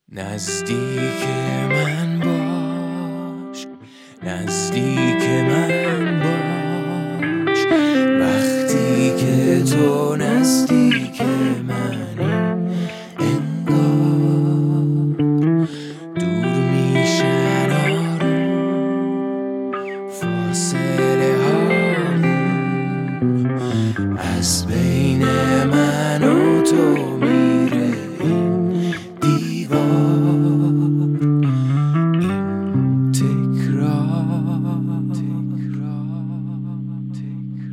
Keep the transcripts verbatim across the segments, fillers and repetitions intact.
نزدیک من باش، نزدیک من باش، وقتی که تو نزدیک منی انگار دور میشن آروم فاصله هامون، از بین من و تو میره این دیوار، این تکرار تکرار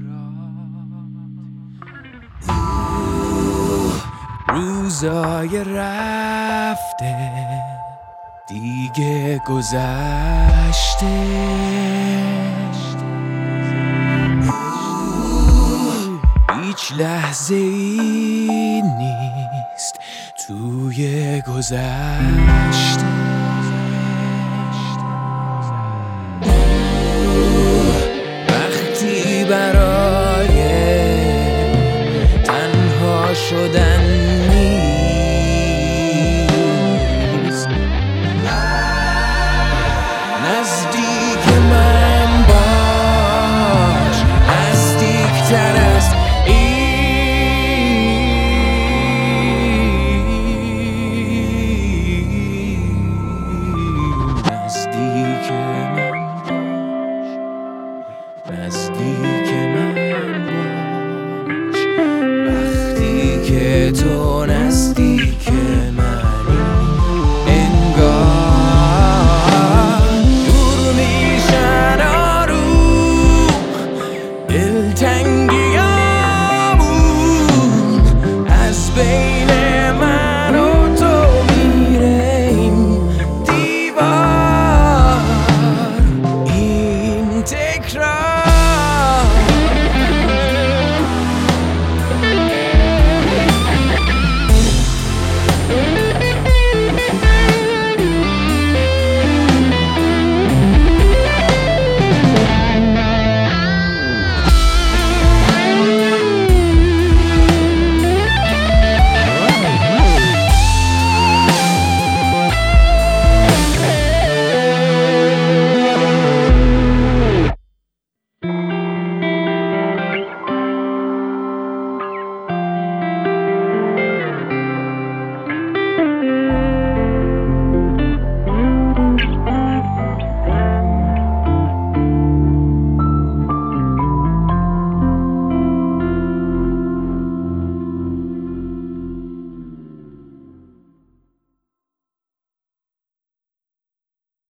تکرار. روزای رفته دیگه گذشته، هیچ لحظه ای نیست توی گذشته.